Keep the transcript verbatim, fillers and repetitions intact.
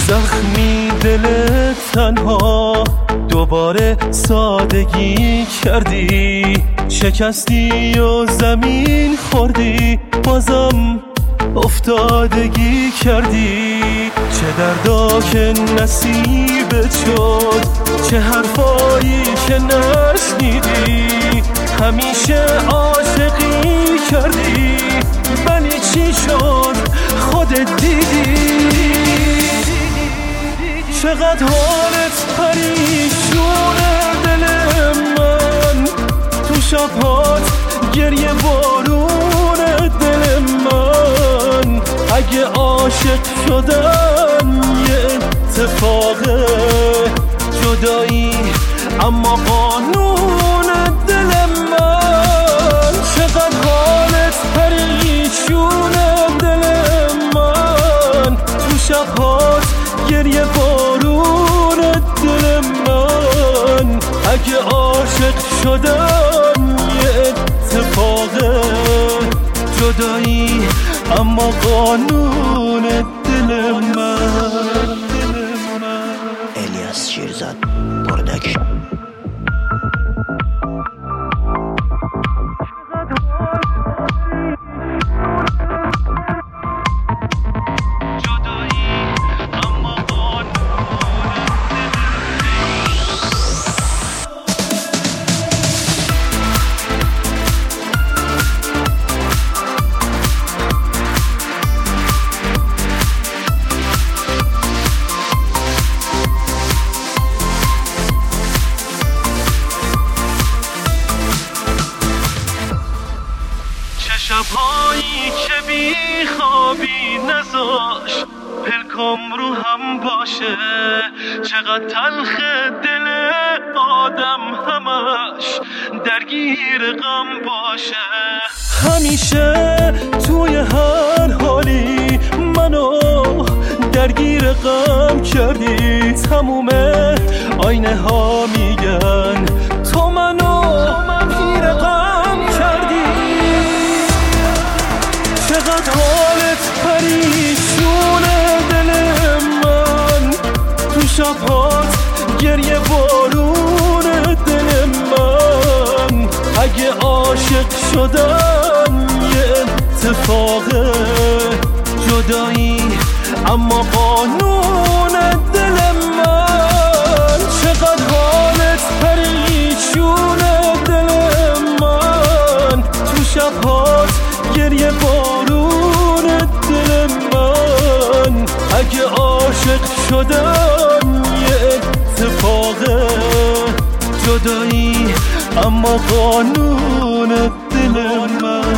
زخمی دل تنها دوباره سادگی کردی، شکستی و زمین خوردی، بازم افتادگی کردی. چه دردا که نصیبت شد، چه حرفایی که نشنیدی، همیشه عاشقی کردی، ولی چی شد خودت دیدی. چقدر حالت پریشونه دل من، تو شبهات گریه بارون دل من. اگه عاشق شدن یه اتفاقه، جدایی اما قانون دل من. چقدر حالت پریشونه دل من، تو شبهات گریه بارون دل من. اگه عاشق شدن یه اتفاقه، جدایی اما قانون دل من. الیاس شیرزاد پروداکشن. شبهایی که بی خوابی نذاش پلکام رو هم باشه، چقدر تلخ دل آدم همش درگیر غم باشه. همیشه توی هر حالی منو درگیر غم کردی، تموم آینه ها میگن تو منو گیر غم کردی. چقدر حالت پریشونه دل من، تو شبهات گریه بارون دل من. اگه عاشق شدن یه اتفاقه، جدایی اما قانون دل من. چقدر حالت پریشونه دل من، تو شبهات گریه بارون دل من. اگه عاشق شدن یه اتفاقه، جدایی اما قانون دل من.